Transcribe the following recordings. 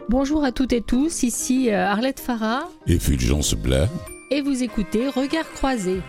Bonjour à toutes et tous, ici Arlette Farah et Fulgence Blas. Et vous écoutez Regards croisés.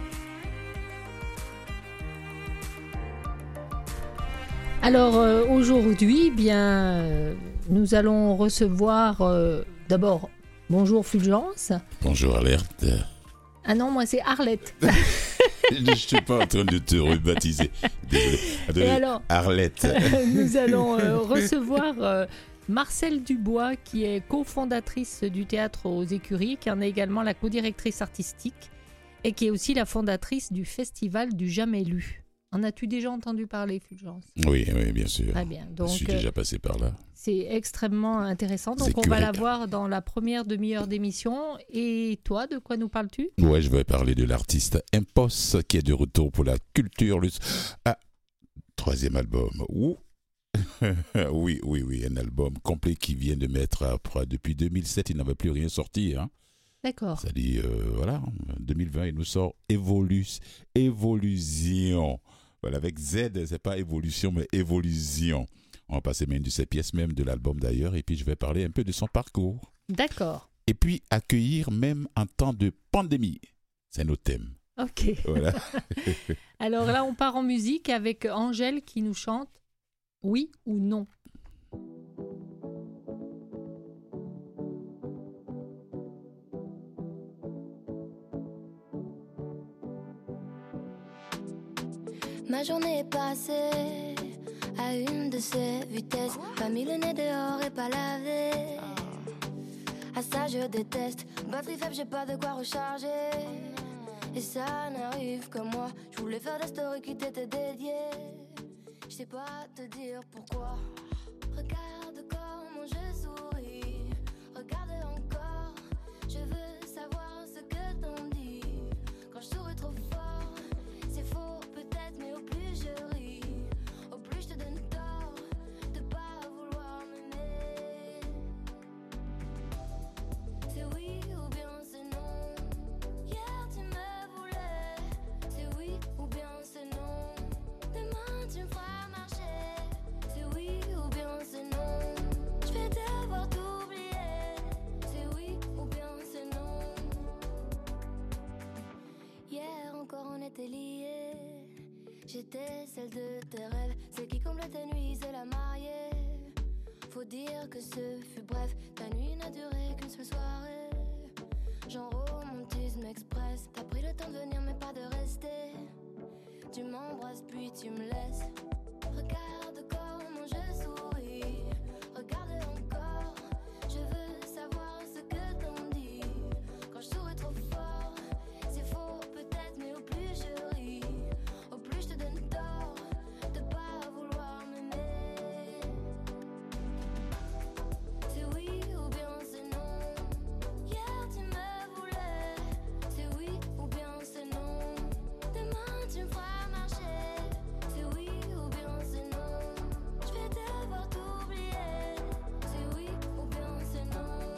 Alors aujourd'hui, nous allons recevoir d'abord, bonjour Fulgence. Bonjour Arlette. Ah non, moi c'est Arlette. Je ne suis pas en train de te rebaptiser. Désolé. Et alors, Arlette. Nous allons recevoir Marcelle Dubois, qui est cofondatrice du Théâtre aux Écuries, qui en est également la codirectrice artistique et qui est aussi la fondatrice du Festival du Jamais Lu. En as-tu déjà entendu parler, Fulgence ? Oui, bien sûr. Très bien. Donc, je suis déjà passé par là. C'est extrêmement intéressant. Donc, on va la voir dans la première demi-heure d'émission. Et toi, de quoi nous parles-tu ? Ouais, je vais parler de l'artiste Impos, qui est de retour pour la culture. Troisième album. Oui, un album complet qui vient de mettre après. Depuis 2007, il n'avait plus rien sorti. D'accord. Ça dit, voilà, 2020, il nous sort Évolution. Voilà, avec Z, c'est pas évolution, mais évolution. On va passer même de ses pièces, même de l'album d'ailleurs, et puis je vais parler un peu de son parcours. D'accord. Et puis accueillir même en temps de pandémie. C'est nos thèmes. Ok. Voilà. Alors là, on part en musique avec Angèle qui nous chante Oui ou non. Ma journée est passée à une de ces vitesses. Pas mis le nez dehors et pas lavé. À ça je déteste. Batterie faible, j'ai pas de quoi recharger. Et ça n'arrive que moi. Je voulais faire des stories qui t'étaient dédiées. Je sais pas te dire pourquoi. Regarde comment je souris. Regarde encore. Je veux savoir ce que t'en dis. Quand je souris trop fort, c'est faux peut-être, mais au plus je ris, au plus je te donne tort de pas vouloir m'aimer. C'est oui ou bien c'est non. Hier tu me voulais. C'est oui ou bien c'est non. Demain tu me feras marcher. C'est oui ou bien c'est non. Je vais devoir t'oublier. C'est oui ou bien c'est non. Hier encore on était liés. J'étais celle de tes rêves, celle qui comblait tes nuits, c'est la mariée. Faut dire que ce fut bref, ta nuit n'a duré qu'une seule soirée. Genre romantisme express, t'as pris le temps de venir mais pas de rester. Tu m'embrasses puis tu me laisses. Regarde comment je souris, regarde encore. Je veux savoir ce que t'en dis. Quand je souris trop fort, c'est faux peut-être, mais au plus je ris, au plus je te donne tort de pas vouloir m'aimer. C'est oui ou bien c'est non. Hier tu me voulais. C'est oui ou bien c'est non. Demain tu me feras marcher. C'est oui ou bien c'est non. Je vais devoir t'oublier. C'est oui ou bien c'est non.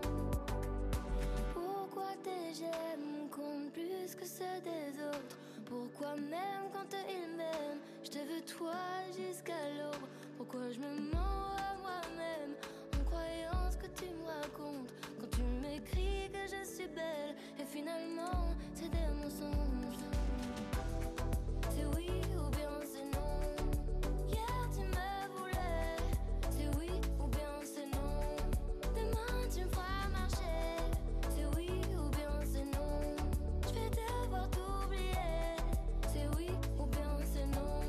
Pourquoi tes j'aime comptent plus que ceux des autres? Pourquoi même quand ils m'aiment, je te veux toi jusqu'à l'aube? Pourquoi je me mens à moi-même en croyant ce que tu me racontes? Quand tu m'écris que je suis belle et finalement c'est des mensonges. C'est oui ou bien c'est non. Hier tu me voulais. C'est oui ou bien c'est non. Demain tu me feras marcher. C'est oui ou bien c'est non. Je vais devoir t'oublier. C'est oui ou bien c'est non.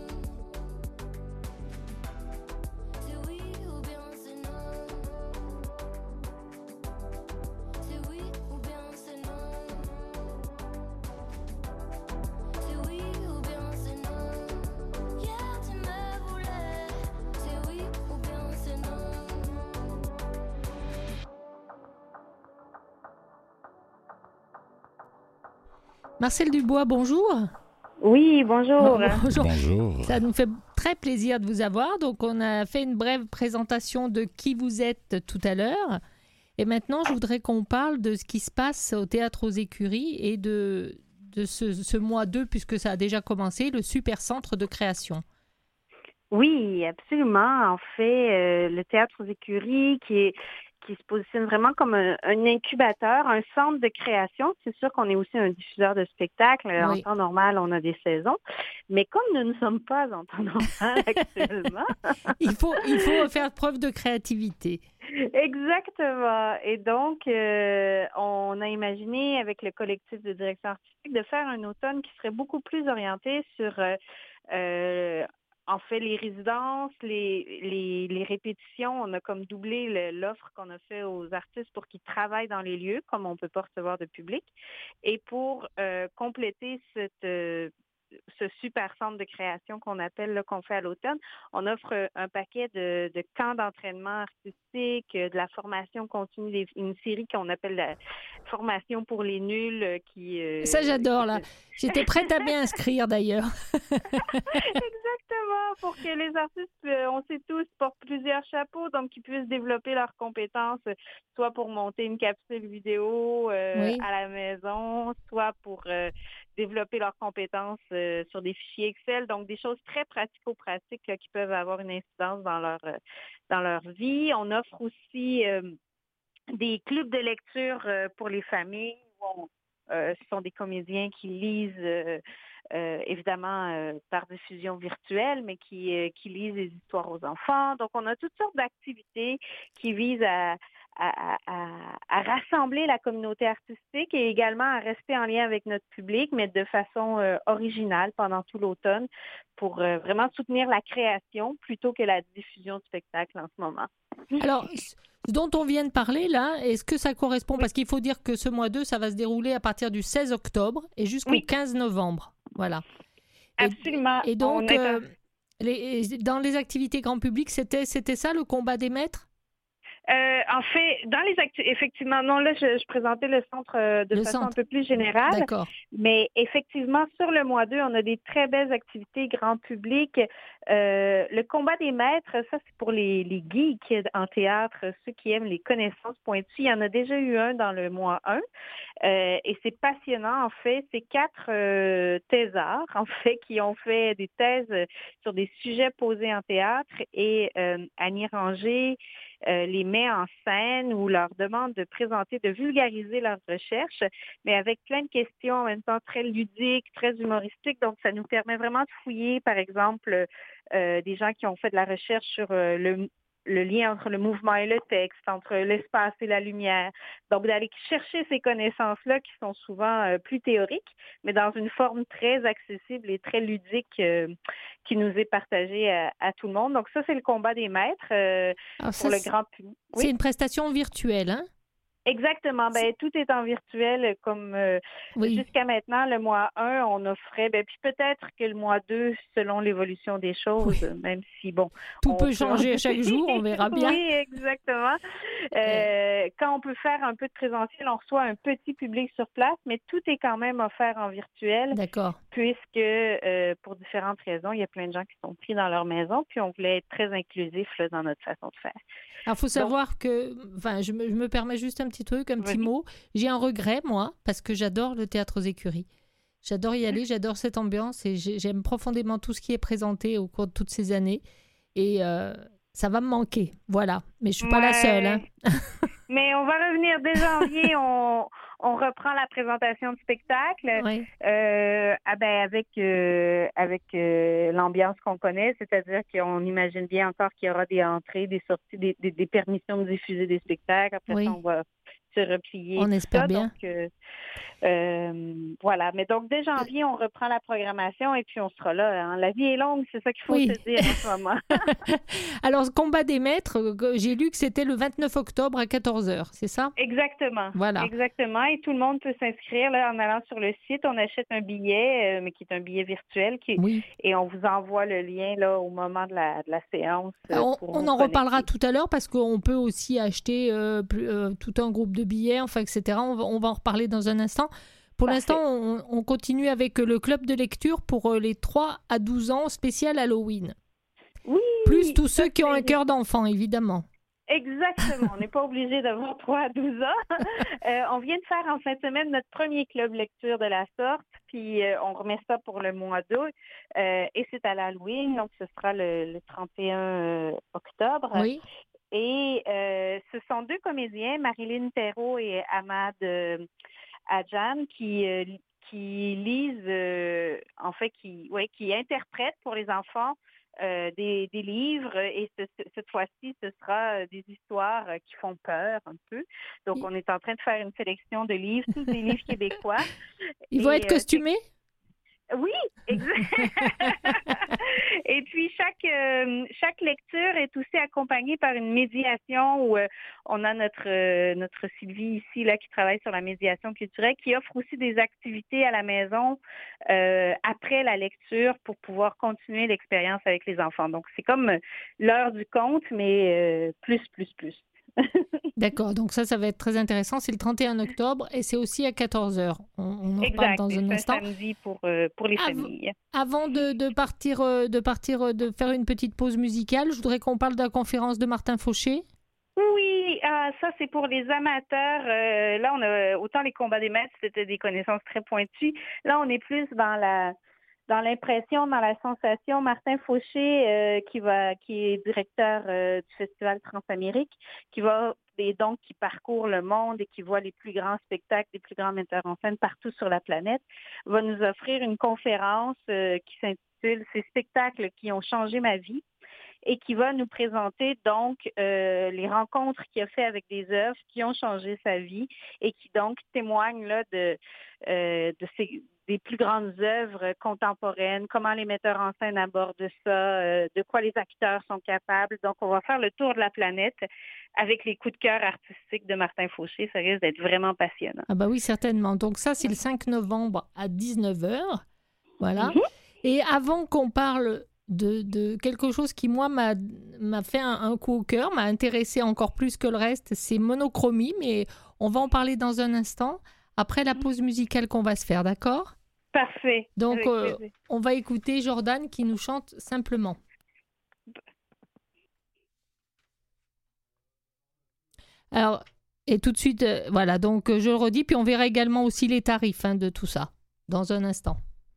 C'est oui ou bien c'est non. C'est oui ou bien c'est non. C'est oui ou bien c'est non. Hier tu me voulais. C'est oui ou bien c'est non. Marcelle Dubois, bonjour. Oui, bonjour. Bonjour. Bonjour. Ça nous fait très plaisir de vous avoir. Donc, on a fait une brève présentation de qui vous êtes tout à l'heure. Et maintenant, je voudrais qu'on parle de ce qui se passe au Théâtre aux Écuries et de ce mois 2, puisque ça a déjà commencé, le super centre de création. Oui, absolument. En fait, le Théâtre aux Écuries, qui qui se positionne vraiment comme un incubateur, un centre de création. C'est sûr qu'on est aussi un diffuseur de spectacles. En Oui. temps normal, on a des saisons. Mais comme nous ne sommes pas en temps normal actuellement, Il faut faire preuve de créativité. exactement. Et donc, on a imaginé avec le collectif de direction artistique de faire un automne qui serait beaucoup plus orienté sur, en fait, les résidences, les répétitions. On a comme doublé l'offre qu'on a fait aux artistes pour qu'ils travaillent dans les lieux, comme on ne peut pas recevoir de public. Et pour compléter ce super centre de création qu'on appelle, là, qu'on fait à l'automne, on offre un paquet de camps d'entraînement artistique, de la formation continue, une série qu'on appelle la formation pour les nuls Ça, j'adore, là. J'étais prête à m'y inscrire, d'ailleurs. Exactement, pour que les artistes, on sait tous, portent plusieurs chapeaux, donc qu'ils puissent développer leurs compétences, soit pour monter une capsule vidéo Oui. à la maison, soit pour développer leurs compétences sur des fichiers Excel, donc des choses très pratico-pratiques là, qui peuvent avoir une incidence dans leur vie. On offre aussi des clubs de lecture pour les familles. Ce sont des comédiens qui lisent, évidemment, par diffusion virtuelle, mais qui lisent des histoires aux enfants. Donc, on a toutes sortes d'activités qui visent à rassembler la communauté artistique et également à rester en lien avec notre public, mais de façon originale pendant tout l'automne pour vraiment soutenir la création plutôt que la diffusion de spectacles en ce moment. Alors, ce dont on vient de parler, là, est-ce que ça correspond? Oui. Parce qu'il faut dire que ce mois 2, ça va se dérouler à partir du 16 octobre et jusqu'au Oui. 15 novembre. Voilà. Absolument. Et donc, dans les activités grand public, c'était ça, le combat des maîtres? En fait, dans les effectivement, non, là, je présentais le centre de façon un peu plus générale. D'accord. Mais effectivement, sur le mois 2, on a des très belles activités grand public. Le combat des maîtres, ça, c'est pour les geeks en théâtre, ceux qui aiment les connaissances pointues. Il y en a déjà eu un dans le mois 1. Et c'est passionnant, en fait. C'est 4 thésards, en fait, qui ont fait des thèses sur des sujets posés en théâtre. Et Annie Ranger les met en scène ou leur demande de présenter, de vulgariser leurs recherches, mais avec plein de questions en même temps très ludiques, très humoristiques. Donc, ça nous permet vraiment de fouiller, par exemple, des gens qui ont fait de la recherche sur le lien entre le mouvement et le texte, entre l'espace et la lumière. Donc, d'aller chercher ces connaissances-là qui sont souvent plus théoriques, mais dans une forme très accessible et très ludique qui nous est partagée à tout le monde. Donc, ça, c'est le combat des maîtres pour le grand public. Oui? C'est une prestation virtuelle, hein? Exactement. Ben, tout est en virtuel comme jusqu'à maintenant, le mois 1, on offrait, puis peut-être que le mois 2, selon l'évolution des choses, même si, bon... Tout peut changer chaque jour, on verra bien. Oui, exactement. Quand on peut faire un peu de présentiel, on reçoit un petit public sur place, mais tout est quand même offert en virtuel. D'accord. Puisque, pour différentes raisons, il y a plein de gens qui sont pris dans leur maison, puis on voulait être très inclusif là, dans notre façon de faire. Alors, il faut savoir que, je me permets juste un petit truc, un petit mot. J'ai un regret, moi, parce que j'adore le théâtre aux écuries. J'adore y aller, j'adore cette ambiance et j'aime profondément tout ce qui est présenté au cours de toutes ces années. Et ça va me manquer, voilà. Mais je ne suis pas la seule. Hein. Mais on va revenir dès janvier, on reprend la présentation de spectacle avec l'ambiance qu'on connaît, c'est-à-dire qu'on imagine bien encore qu'il y aura des entrées, des sorties, des permissions de diffuser des spectacles. Après ça, on va se replier. On espère bien. Donc, voilà. Mais donc, dès janvier, on reprend la programmation et puis on sera là. Hein. La vie est longue, c'est ça qu'il faut se dire en ce moment. Alors, ce combat des maîtres, j'ai lu que c'était le 29 octobre à 14h, c'est ça? Exactement. Voilà. Exactement. Et tout le monde peut s'inscrire là, en allant sur le site. On achète un billet, mais qui est un billet virtuel. Et on vous envoie le lien là, au moment de la séance. On en reparlera tout à l'heure parce qu'on peut aussi acheter tout un groupe de billets, enfin, etc. On va en reparler dans un instant. Pour l'instant, on continue avec le club de lecture pour les 3 à 12 ans, spécial Halloween. Oui. Plus tous ceux qui ont un cœur d'enfant, évidemment. Exactement. On n'est pas obligé d'avoir 3 à 12 ans. On vient de faire en fin de semaine notre premier club lecture de la sorte, puis on remet ça pour le mois d'août. Et c'est à l'Halloween, donc ce sera le 31 octobre. Oui. Et ce sont deux comédiens, Marilyn Perrault et Ahmad Adjan, qui lisent, en fait, qui interprètent pour les enfants des livres. Et cette fois-ci, ce sera des histoires qui font peur un peu. Donc, on est en train de faire une sélection de livres, tous des livres québécois. Ils vont être costumés? Oui, exact. Et puis, chaque lecture est aussi accompagnée par une médiation où on a notre Sylvie ici là, qui travaille sur la médiation culturelle, qui offre aussi des activités à la maison après la lecture pour pouvoir continuer l'expérience avec les enfants. Donc, c'est comme l'heure du conte, mais plus. D'accord, donc ça va être très intéressant. C'est le 31 octobre et c'est aussi à 14h. On en reparle dans un instant. C'est un samedi pour les familles. Avant de faire une petite pause musicale, je voudrais qu'on parle de la conférence de Martin Fauché. Oui, ça c'est pour les amateurs. Là, on a autant les combats des maîtres, c'était des connaissances très pointues. Là, on est plus dans l'impression, dans la sensation. Martin Fauché, qui est directeur du Festival Transamérique, qui parcourt le monde et qui voit les plus grands spectacles, les plus grands metteurs en scène partout sur la planète, va nous offrir une conférence qui s'intitule « Ces spectacles qui ont changé ma vie » et qui va nous présenter donc les rencontres qu'il a fait avec des œuvres qui ont changé sa vie et qui donc témoignent là des plus grandes œuvres contemporaines, comment les metteurs en scène abordent ça, de quoi les acteurs sont capables. Donc, on va faire le tour de la planète avec les coups de cœur artistiques de Martin Fauché. Ça risque d'être vraiment passionnant. Ah bah oui, certainement. Donc ça, c'est le 5 novembre à 19h. Voilà. Mm-hmm. Et avant qu'on parle de quelque chose qui, moi, m'a fait un coup au cœur, m'a intéressé encore plus que le reste, c'est Monochromie, mais on va en parler dans un instant, après la pause musicale qu'on va se faire, d'accord? Parfait. Donc, on va écouter Jordan qui nous chante Simplement. Alors, et tout de suite, voilà, donc je le redis, puis on verra également aussi les tarifs de tout ça, dans un instant.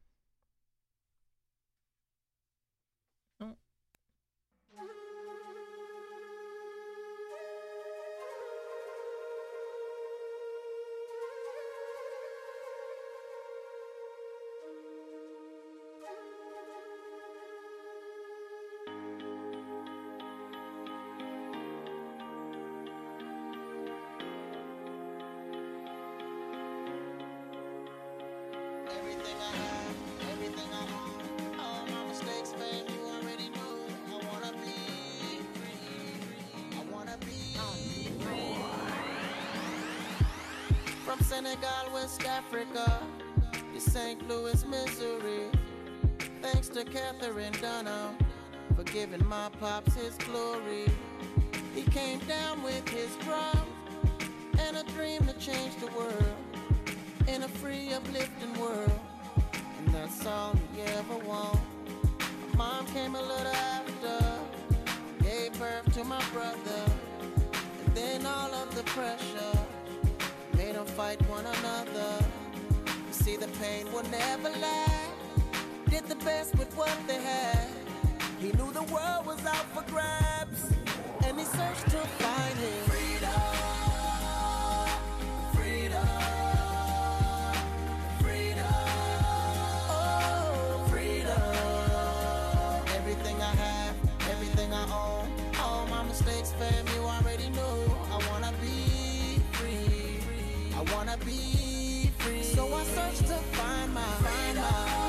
Senegal, West Africa, to St. Louis, Missouri. Thanks to Catherine Dunham for giving my pops his glory. He came down with his drum and a dream to change the world in a free, uplifting world. And that's all he ever wanted. Mom came a little after, gave birth to my brother, and then all of the pressure made them fight one another. You see, the pain will never last. Did the best with what they had. He knew the world was out for grabs, and he searched to find his freedom. Freedom. Freedom. Oh, freedom. Everything I have, everything I own, all my mistakes, fam, you already know. I wanna be free. I wanna be free. So I search to find my freedom.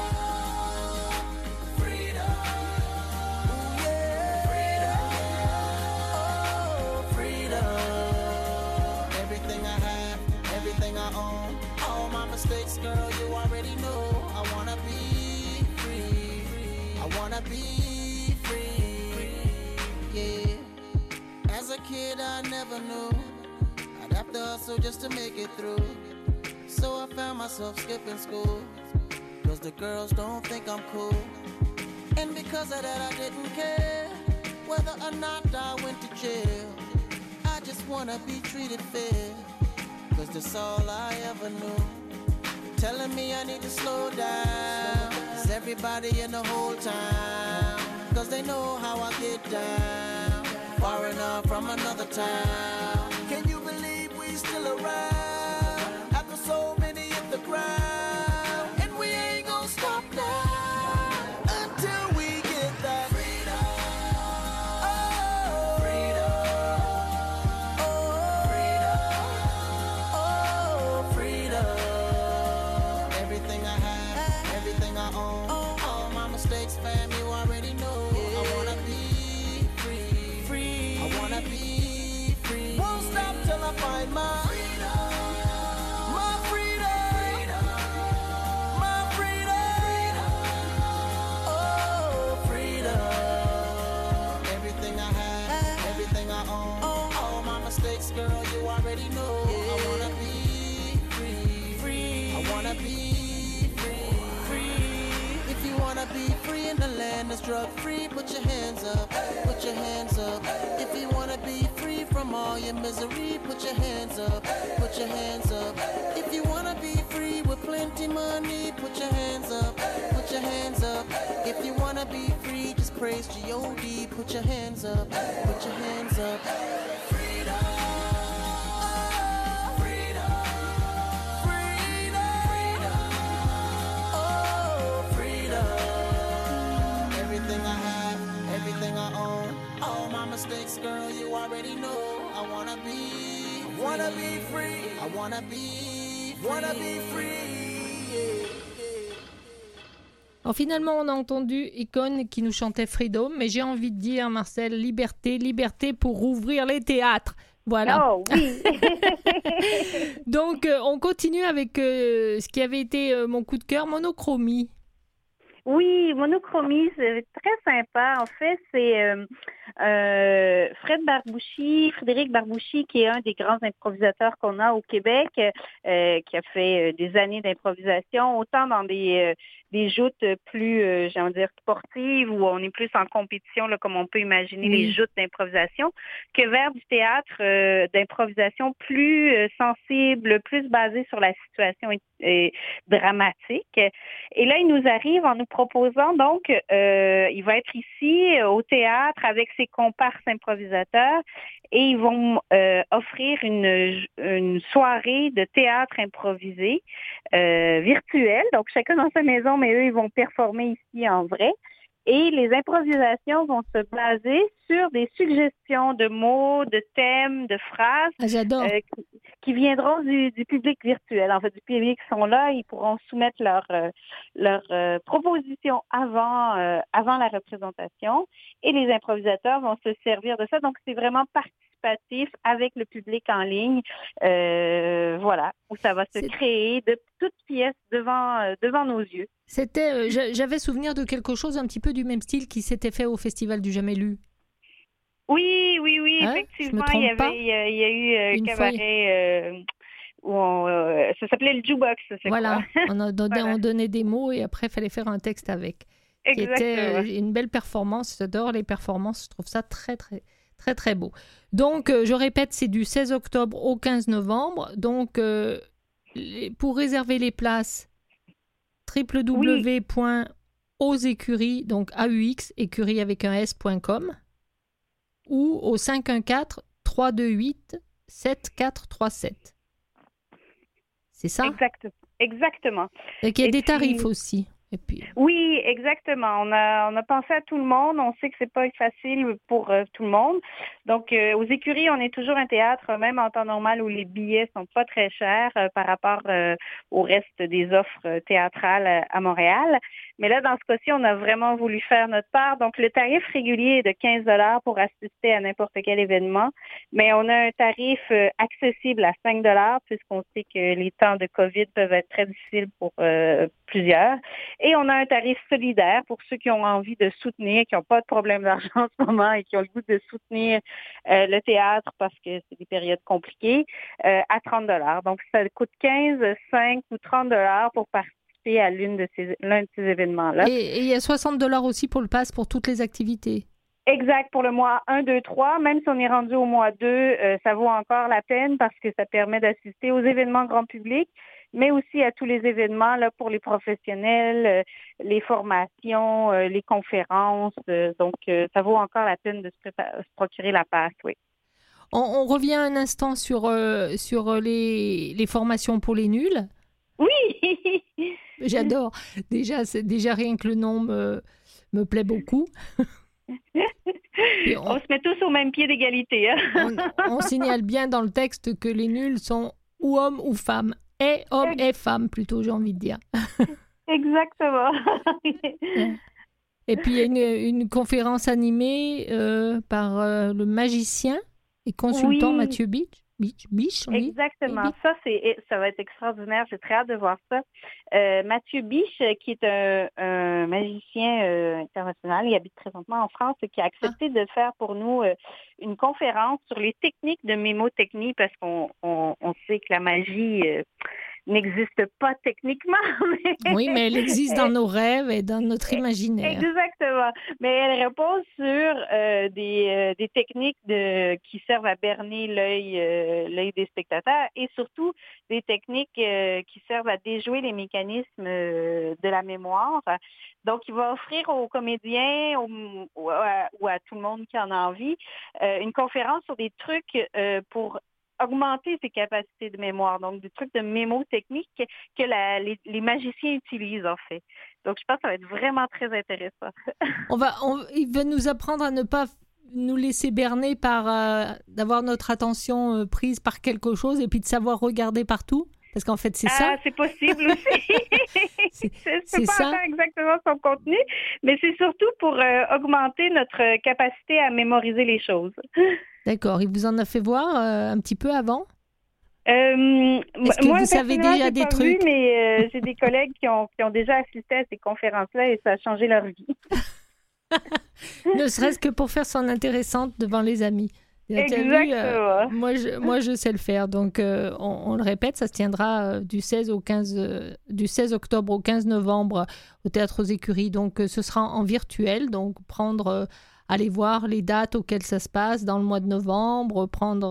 Freedom. Ooh, yeah. Freedom. Oh, freedom. Everything I have, everything I own, all my mistakes, girl, you already know. I wanna be free. I wanna be free. Yeah. As a kid, I never knew I'd have to hustle just to make it through. So I found myself skipping school, cause the girls don't think I'm cool. And because of that I didn't care whether or not I went to jail. I just wanna be treated fair, cause that's all I ever knew. Telling me I need to slow down, cause everybody in the whole town, cause they know how I get down. foreigner from another town. Can you believe we still around after so many hit the ground? And we ain't gonna stop now until we get that freedom. Oh, freedom. Oh, freedom. Oh, freedom. Everything I have, everything I own, all my mistakes, fam, you already know. I wanna be free, free. I wanna be free. Won't stop till I find my freedom, my freedom, my freedom. Oh, freedom. Everything I have, everything I own, all my mistakes, girl, you already know. I wanna be free, free. I wanna be free, free. If you wanna be free in the land that's drug free, put your hands up, put your hands up. If you wanna be free from all your misery, put your hands up, put your hands up. If you wanna be free with plenty money, put your hands up, put your hands up. If you wanna be free, just praise G-O-D, put your hands up, put your hands up. Freedom. Freedom. Freedom. Oh, freedom. Everything I have, everything I own, all my mistakes, girl, you already know. I wanna be free. I wanna be free. Yeah. Alors finalement, on a entendu Icône qui nous chantait Freedom, mais j'ai envie de dire, Marcel, liberté, liberté pour rouvrir les théâtres. Voilà. Oh oui. Donc, on continue avec ce qui avait été mon coup de cœur, Monochromie. Oui, Monochromie, c'est très sympa. En fait, c'est Frédéric Barbouchi, qui est un des grands improvisateurs qu'on a au Québec, qui a fait des années d'improvisation, autant dans des joutes plus, j'ai envie de dire, sportives, où on est plus en compétition, là, comme on peut imaginer les joutes d'improvisation, que vers du théâtre d'improvisation plus sensible, plus basé sur la situation dramatique. Et là, il nous arrive en nous proposant, donc, il va être ici au théâtre avec ses comparses improvisateurs et ils vont offrir une soirée de théâtre improvisé virtuelle. Donc, chacun dans sa maison, mais eux, ils vont performer ici en vrai. Et les improvisations vont se baser sur des suggestions de mots, de thèmes, de phrases J'adore. qui viendront du public virtuel. En fait, du public qui sont là, ils pourront soumettre leurs propositions avant la représentation et les improvisateurs vont se servir de ça. Donc, c'est vraiment participatif avec le public en ligne. Voilà, où ça va se créer de toutes pièces devant nos yeux. C'était, j'avais souvenir de quelque chose un petit peu du même style qui s'était fait au Festival du Jamais Lu. Oui, Hein? effectivement, il y a eu un cabaret où ça s'appelait le jukebox, c'est voilà. quoi? On donnait des mots et après, il fallait faire un texte avec. Exactement. Qui était une belle performance. J'adore les performances. Je trouve ça très, très, très, très beau. Donc, je répète, c'est du 16 octobre au 15 novembre. Donc, pour réserver les places, www.auxécuries, donc AUX, écurie avec un S.com, ou au 514-328-7437. C'est ça? Exactement. Et qu'il y a des tarifs aussi. Et puis... Oui, exactement. On a pensé à tout le monde. On sait que c'est pas facile pour tout le monde. Donc, aux écuries, on est toujours un théâtre, même en temps normal, où les billets sont pas très chers par rapport au reste des offres théâtrales à Montréal. Mais là, dans ce cas-ci, on a vraiment voulu faire notre part. Donc, le tarif régulier est de 15 $ pour assister à n'importe quel événement. Mais on a un tarif accessible à 5 $ puisqu'on sait que les temps de COVID peuvent être très difficiles pour plusieurs. Et on a un tarif solidaire pour ceux qui ont envie de soutenir, qui n'ont pas de problème d'argent en ce moment et qui ont le goût de soutenir le théâtre parce que c'est des périodes compliquées, à 30 $. Donc, ça coûte 15, 5 ou 30 $ pour participer à l'un de ces événements-là. Et il y a 60 $ aussi pour le pass pour toutes les activités. Exact, pour le mois 1, 2, 3. Même si on est rendu au mois 2, ça vaut encore la peine parce que ça permet d'assister aux événements grand public. mais aussi à tous les événements là, pour les professionnels, les formations, les conférences. Donc, ça vaut encore la peine de se procurer la passe, oui. On revient un instant sur les formations pour les nuls. Oui! J'adore. Déjà rien que le nom me plaît beaucoup. On se met tous au même pied d'égalité. Hein? On signale bien dans le texte que les nuls sont ou hommes ou femmes. Et hommes et femmes, plutôt, j'ai envie de dire. Exactement. Et puis, il y a une conférence animée par le magicien et consultant Mathieu Biche, on dit? Exactement. Ça va être extraordinaire. J'ai très hâte de voir ça. Mathieu Biche, qui est un magicien international, il habite présentement en France, et qui a accepté de faire pour nous une conférence sur les techniques de mémotechnie, parce qu'on sait que la magie n'existe pas techniquement. Oui, mais elle existe dans nos rêves et dans notre imaginaire. Exactement. Mais elle repose sur des techniques qui servent à berner l'œil des spectateurs, et surtout des techniques qui servent à déjouer les mécanismes de la mémoire. Donc, il va offrir aux comédiens ou à tout le monde qui en a envie une conférence sur des trucs pour augmenter ses capacités de mémoire, donc des trucs de mémotechnique que les magiciens utilisent, en fait. Donc, je pense que ça va être vraiment très intéressant. Il va nous apprendre à ne pas nous laisser berner par d'avoir notre attention prise par quelque chose et puis de savoir regarder partout. Parce qu'en fait, c'est ça. C'est possible aussi. c'est pas ça. encore exactement son contenu, mais c'est surtout pour augmenter notre capacité à mémoriser les choses. D'accord. Il vous en a fait voir un petit peu avant? Est-ce que vous savez déjà des trucs? Vu, mais j'ai des collègues qui ont déjà assisté à ces conférences-là et ça a changé leur vie. Ne serait-ce que pour faire son intéressante devant les amis. Exactement. Moi, je sais le faire. Donc, on le répète, ça se tiendra du 16 octobre au 15 novembre au Théâtre aux Écuries. Donc, ce sera en virtuel. Donc, aller voir les dates auxquelles ça se passe dans le mois de novembre,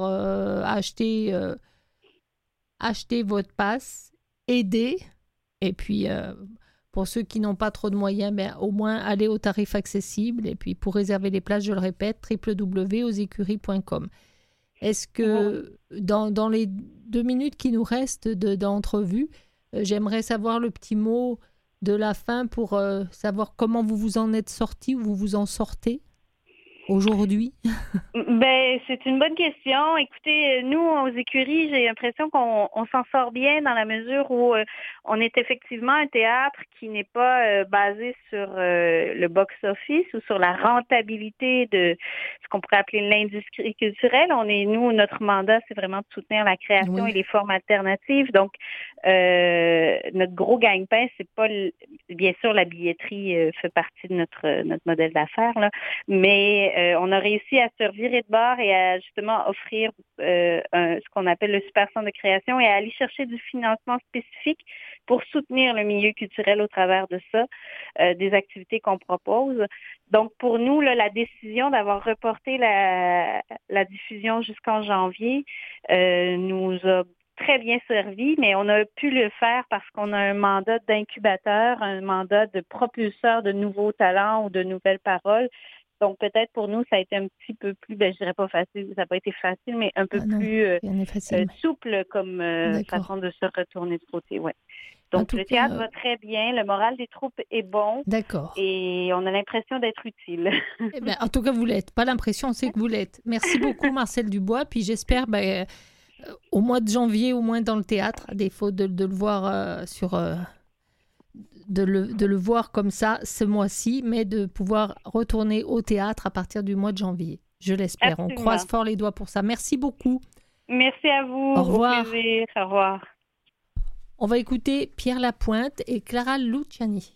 acheter votre passe, aider. Et puis, pour ceux qui n'ont pas trop de moyens, au moins aller au tarif accessible. Et puis, pour réserver les places, je le répète, www.ausécuries.com. Est-ce que dans les 2 minutes qui nous restent d'entrevue, j'aimerais savoir le petit mot de la fin pour savoir comment vous vous en êtes sorti ou vous vous en sortez aujourd'hui? C'est une bonne question. Écoutez, nous, aux écuries, j'ai l'impression qu'on s'en sort bien dans la mesure où on est effectivement un théâtre qui n'est pas basé sur le box-office ou sur la rentabilité de ce qu'on pourrait appeler l'industrie culturelle. Notre mandat, c'est vraiment de soutenir la création et les formes alternatives. Donc, notre gros gagne-pain, c'est pas bien sûr la billetterie fait partie de notre modèle d'affaires, là, mais on a réussi à se revirer de bord et à justement offrir ce qu'on appelle le super centre de création et à aller chercher du financement spécifique pour soutenir le milieu culturel au travers de ça, des activités qu'on propose. Donc, pour nous, là, la décision d'avoir reporté la diffusion jusqu'en janvier nous a très bien servi, mais on a pu le faire parce qu'on a un mandat d'incubateur, un mandat de propulseur de nouveaux talents ou de nouvelles paroles. Donc, peut-être pour nous, ça a été un petit peu plus, je dirais pas facile, ça n'a pas été facile, mais un peu plus souple comme façon de se retourner de côté, ouais. Donc, le théâtre va très bien, le moral des troupes est bon. D'accord. Et on a l'impression d'être utile. En tout cas, vous l'êtes. Pas l'impression, on sait que vous l'êtes. Merci beaucoup, Marcelle Dubois. Puis j'espère, au mois de janvier, au moins dans le théâtre, à défaut de le voir de le voir comme ça ce mois-ci, mais de pouvoir retourner au théâtre à partir du mois de janvier. Je l'espère. Absolument. On croise fort les doigts pour ça. Merci beaucoup. Merci à vous. Au revoir. Au plaisir. Au revoir. On va écouter Pierre Lapointe et Clara Luciani.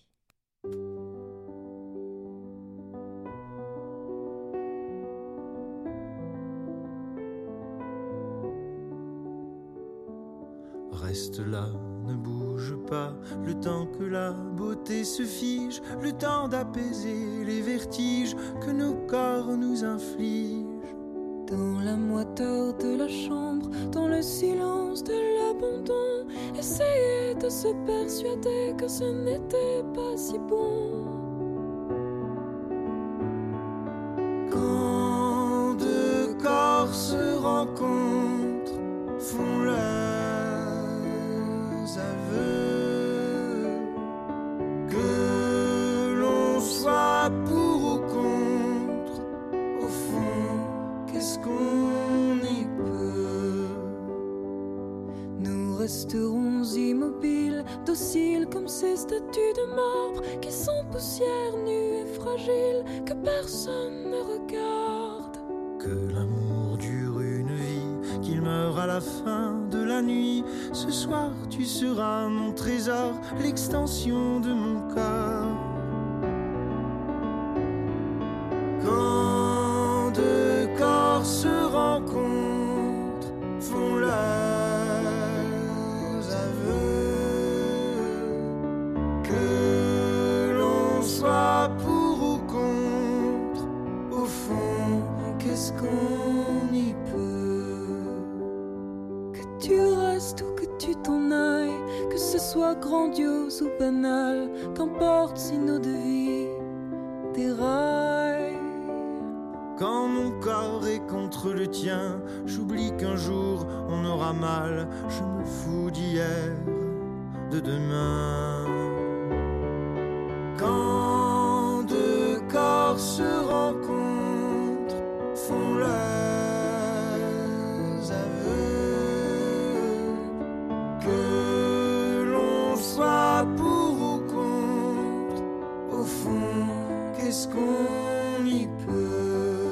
Reste là, ne bouge pas, le temps que la beauté se fige, le temps d'apaiser les vertiges que nos corps nous infligent. Dans la la moiteur de la chambre, dans le silence de l'abandon, essayer de se persuader que ce n'était pas si bon. Quand deux corps se rencontrent, font leurs aveux, que l'on soit pour ou contre, au fond, qu'est-ce qu'on y peut? Nous resterons immobiles, dociles comme ces statues de marbre qui sont poussière nues et fragiles, que personne ne regarde. Que l'amour dure une vie, qu'il meure à la fin de la nuit. Ce soir tu seras mon trésor, l'extension de mon corps. Quand deux corps se rencontrent, font leurs aveux, que l'on soit pour ou contre, au fond, qu'est-ce qu'on y peut? Que tu restes ou que tu t'en ailles, que ce soit grandiose ou banal, qu'importe si nos deux vies déraillent. Quand mon corps est contre le tien, j'oublie qu'un jour on aura mal. Je me fous d'hier, de demain. Quand deux corps se rencontrent, font leurs aveux, que l'on soit pour ou contre, au fond, qu'est-ce qu'on y peut?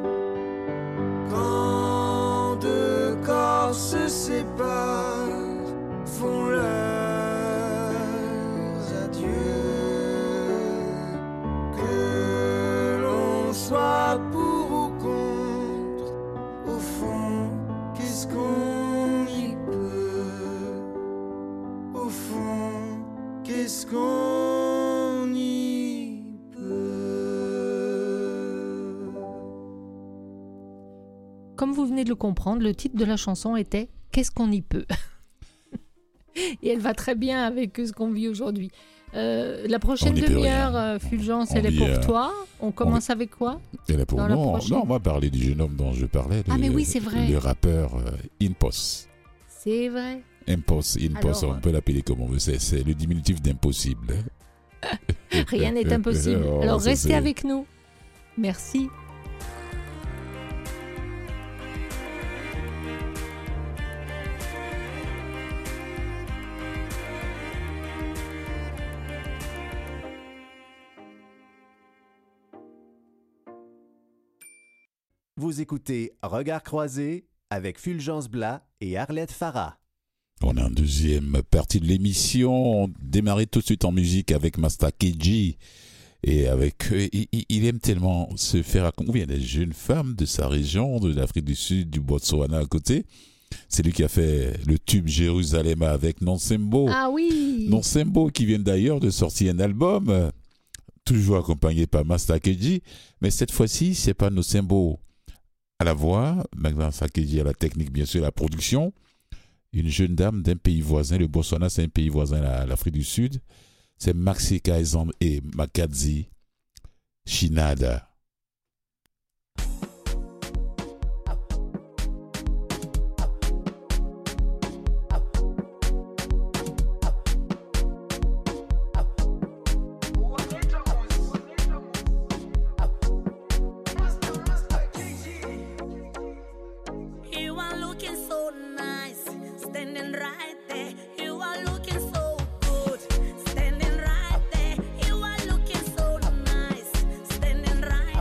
Quand deux corps se séparent, font leurs adieux, que l'on soit pour ou contre, au fond, qu'est-ce qu'on y peut? Au fond, qu'est-ce qu'on y peut? Comme vous venez de le comprendre, le titre de la chanson était « Qu'est-ce qu'on y peut ?» Et elle va très bien avec ce qu'on vit aujourd'hui. La prochaine demi-heure, Fulgence, elle est pour toi. On commence avec quoi? Elle est pour non, on va parler du jeune homme dont je parlais. Ah mais oui, c'est vrai. Le rappeur Impos. C'est vrai. Impos, alors, on peut l'appeler comme on veut. C'est le diminutif d'impossible. Rien n'est impossible. Alors restez avec nous. Merci. Vous écoutez Regards croisés avec Fulgence Blas et Arlette Farah. On a une deuxième partie de l'émission. On démarrait tout de suite en musique avec Master KG. Et avec, il aime tellement se faire accompagner des jeunes femmes de sa région, de l'Afrique du Sud, du Botswana à côté. C'est lui qui a fait le tube Jérusalem avec Nonsembo. Ah oui. Nonsembo qui vient d'ailleurs de sortir un album, toujours accompagné par Master KG. Mais cette fois-ci, c'est pas Nonsembo à la voix, Master KG à la technique, bien sûr, la production. Une jeune dame d'un pays voisin, le Botswana, c'est un pays voisin à l'Afrique du Sud. C'est Maxi Kaizan et Makadzi Shinada. Standing right there, you are looking so nice. Standing right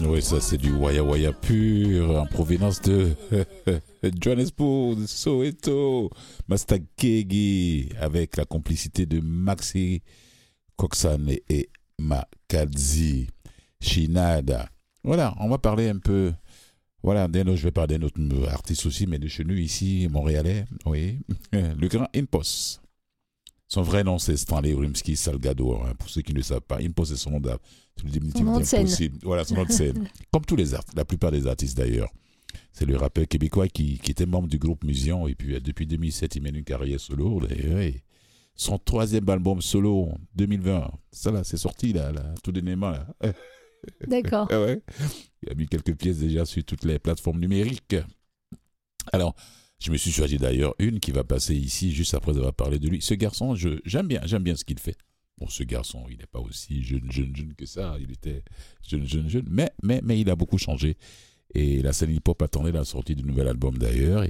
Oui, ça c'est du Waya Waya pur en provenance de Johannesburg, de Soweto, Mastakegi, avec la complicité de Maxi Coxane et Makadzi Shinada. Voilà, on va parler un peu. Voilà, je vais parler d'un autre artiste aussi, mais de chez nous ici, montréalais, oui, le grand Impos. Son vrai nom, c'est Stanley Rimsky Salgado, hein, pour ceux qui ne le savent pas. Impos, c'est son nom de scène. Voilà, son nom de scène. Comme tous les artistes, la plupart des artistes d'ailleurs. C'est le rappeur québécois qui était membre du groupe Musion, et puis depuis 2007, il mène une carrière solo. Et son 3e album solo, 2020, ça là, c'est sorti là, tout dernièrement là. D'accord. Ouais. Il a mis quelques pièces déjà sur toutes les plateformes numériques. Alors, je me suis choisi d'ailleurs une qui va passer ici juste après avoir parlé de lui. Ce garçon, j'aime bien ce qu'il fait. Bon, ce garçon, il n'est pas aussi jeune que ça. Il était jeune. Mais il a beaucoup changé. Et la scène hip-hop attendait la sortie du nouvel album d'ailleurs.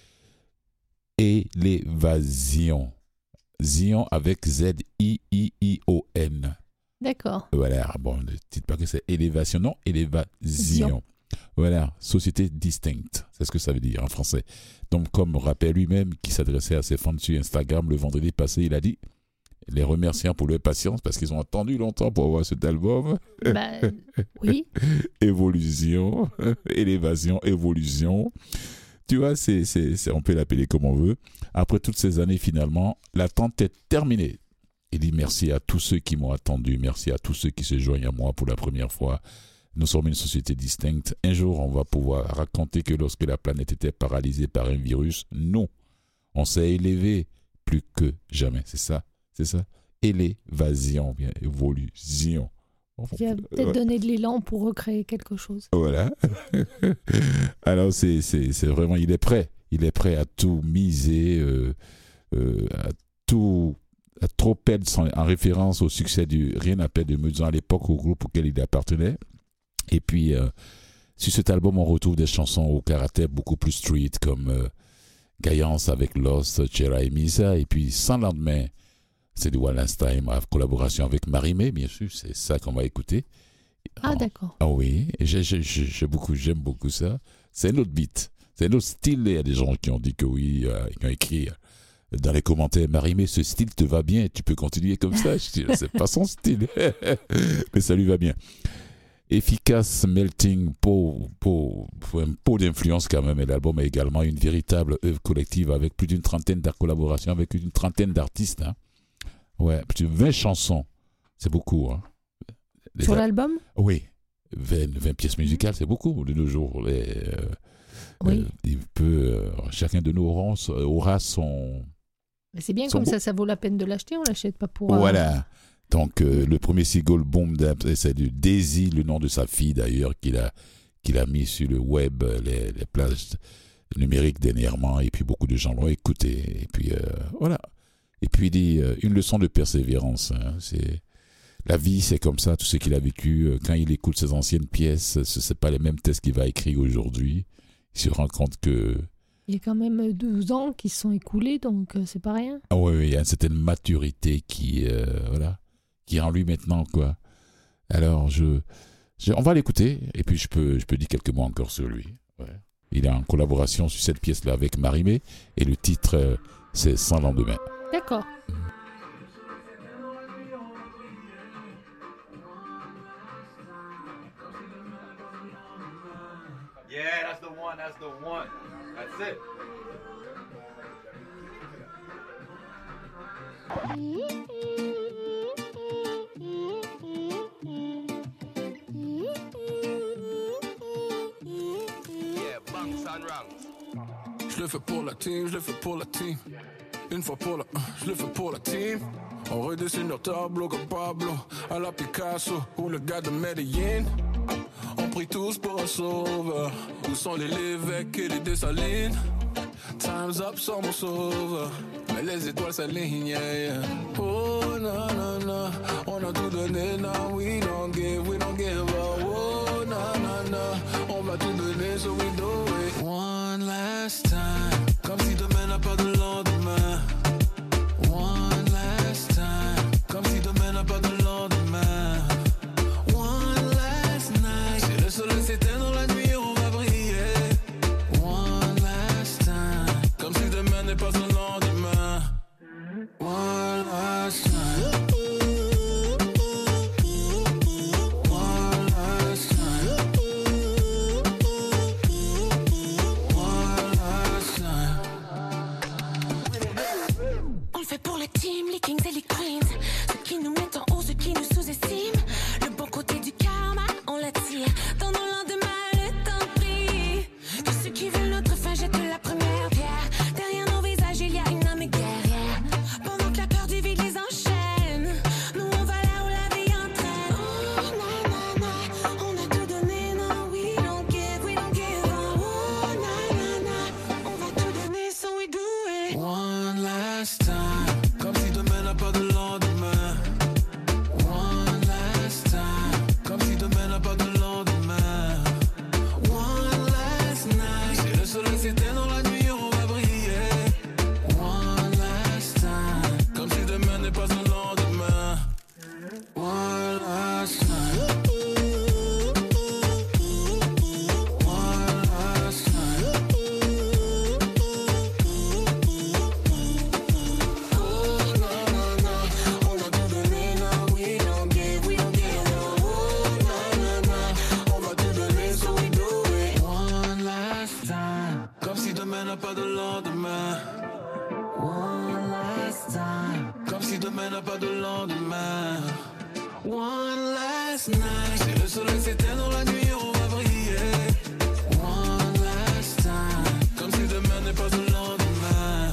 Et Élévasion. Zion avec Z-I-I-I-O-N. D'accord. Voilà, bon, ne dites pas que c'est élévation, non, élévation. Voilà, société distincte, c'est ce que ça veut dire en français. Donc, comme rappelle lui-même qui s'adressait à ses fans sur Instagram le vendredi passé, il a dit les remerciant pour leur patience parce qu'ils ont attendu longtemps pour avoir cet album. Oui. Évolution, élévation, évolution. Tu vois, on peut l'appeler comme on veut. Après toutes ces années, finalement, l'attente est terminée. Il dit merci à tous ceux qui m'ont attendu, merci à tous ceux qui se joignent à moi pour la première fois. Nous sommes une société distincte. Un jour, on va pouvoir raconter que lorsque la planète était paralysée par un virus, nous, on s'est élevé plus que jamais. C'est ça. Élévation, bien, évolution. Tu vas peut-être donner de l'élan pour recréer quelque chose. Voilà. Alors, c'est vraiment, il est prêt. Il est prêt à tout miser, à trop perdre en référence au succès du Rien à perdre de Muson à l'époque, au groupe auquel il appartenait. Et puis, sur cet album, on retrouve des chansons au caractère beaucoup plus street, comme Gaillance avec Lost, Chera et Misa. Et puis, Sans lendemain, c'est du Wallace Time, en collaboration avec Marie-Mé, bien sûr, c'est ça qu'on va écouter. Ah, d'accord. Ah oui, j'aime beaucoup ça. C'est un autre beat, c'est un autre style. Il y a des gens qui ont dit que oui, qui ont écrit dans les commentaires, Marie-Mé, ce style te va bien, tu peux continuer comme ça. Je dis, c'est pas son style, mais ça lui va bien. Efficace melting pot d'influence quand même. Et l'album est également une véritable œuvre collective avec plus d'une trentaine de collaborations avec une trentaine d'artistes. Hein. Ouais, plus de 20 chansons, c'est beaucoup. Hein. Sur l'album ? Oui, 20 pièces musicales, c'est beaucoup de nos jours. Oui. Chacun de nous aura son... Mais c'est bien, comme ça vaut la peine de l'acheter, on ne l'achète pas pour... Voilà. Donc, le premier single, Boom Dap, c'est du Daisy, le nom de sa fille d'ailleurs, qu'il a mis sur le web, les plages numériques dernièrement, et puis beaucoup de gens l'ont écouté. Et puis, voilà. Et puis, il dit une leçon de persévérance. Hein, la vie, c'est comme ça, tout ce qu'il a vécu. Quand il écoute ses anciennes pièces, ce n'est pas les mêmes textes qu'il va écrire aujourd'hui. Il se rend compte que... Il y a quand même 12 ans qui se sont écoulés, donc c'est pas rien. Ah oui, il y a une certaine maturité qui est en lui maintenant, quoi. Alors, on va l'écouter, et puis je peux dire quelques mots encore sur lui. Ouais. Il est en collaboration sur cette pièce-là avec Marie-Mé, et le titre, c'est Sans lendemain. D'accord. Yeah, that's the one, that's the one. That's it. Yeah, bangs and rangs. Je le fais pour la team, je le fais pour la team. Une fois pour la, je le fais pour la team. On redessine leur tableau comme Pablo, à la Picasso ou le gars de Medellin. On prie tous pour un sauveur. Où sont les Lévesque et les Dessalines? Time's up sans mon sauveur. Mais les étoiles s'alignent, yeah, yeah. Oh, na, na, na. On a tout donné, now we don't give up. Oh, na, na, na. On va tout donner, so we do it. One last time. Comme si demain n'a pas de lendemain. One last time. Comme si demain n'a pas de lendemain. One last night. C'est le seul pas de lendemain. One last time. Comme si demain n'a pas de lendemain. One last night. Si le soleil s'éteint dans la nuit, on va briller. One last time. Comme si demain n'est pas de lendemain.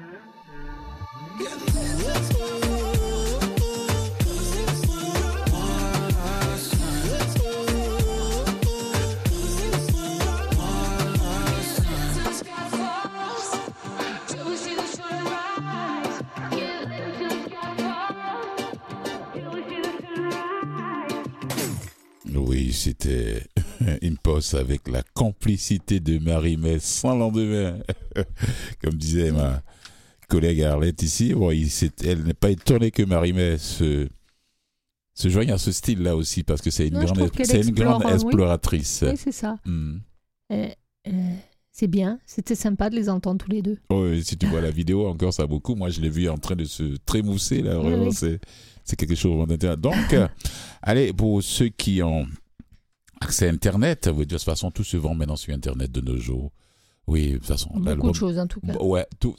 Oui, c'était une pause avec la complicité de Marie-Messe sans lendemain. Comme disait ma collègue Arlette ici, bon, elle n'est pas étonnée que Marie-Messe se joigne à ce style-là aussi, parce que c'est une grande exploratrice. Oui, c'est ça. C'est bien, c'était sympa de les entendre tous les deux. Oui, si tu vois la vidéo, encore ça beaucoup. Moi, je l'ai vu en train de se trémousser, là, vraiment, oui. C'est quelque chose d'intéressant. Donc, allez, pour ceux qui ont accès à Internet, de toute façon, tout se vend maintenant sur Internet de nos jours. Oui, de toute façon. Beaucoup de choses, en tout cas. Ouais, tout.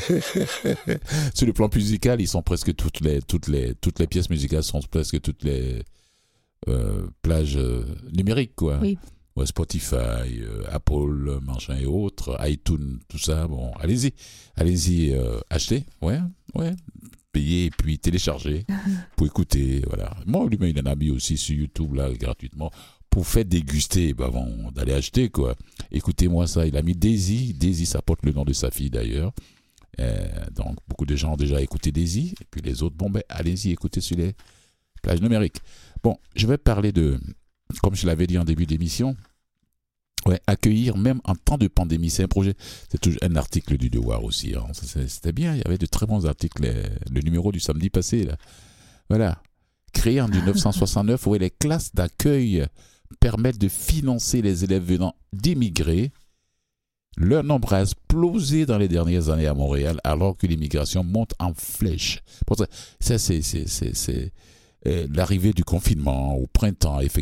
Sur le plan musical, ils sont presque toutes les pièces musicales sont presque toutes les plages numériques, quoi. Oui. Ouais, Spotify, Apple, machin et autres, iTunes, tout ça. Bon, allez-y, achetez, ouais, payez et puis téléchargez pour écouter, voilà. Moi, lui-même, il en a mis aussi sur YouTube, là, gratuitement, pour faire déguster, avant d'aller acheter, quoi. Écoutez-moi ça, il a mis Daisy, ça porte le nom de sa fille, d'ailleurs. Donc, beaucoup de gens ont déjà écouté Daisy, et puis les autres, allez-y, écoutez sur les plages numériques. Bon, je vais parler de... Comme je l'avais dit en début d'émission, accueillir même en temps de pandémie, c'est un projet, c'est toujours un article du Devoir aussi. Hein. C'était bien, il y avait de très bons articles, le numéro du samedi passé. Là. Voilà. Créé en 1969, les classes d'accueil permettent de financer les élèves venant d'immigrer. Leur nombre a explosé dans les dernières années à Montréal, alors que l'immigration monte en flèche. Ça, c'est l'arrivée du confinement au printemps a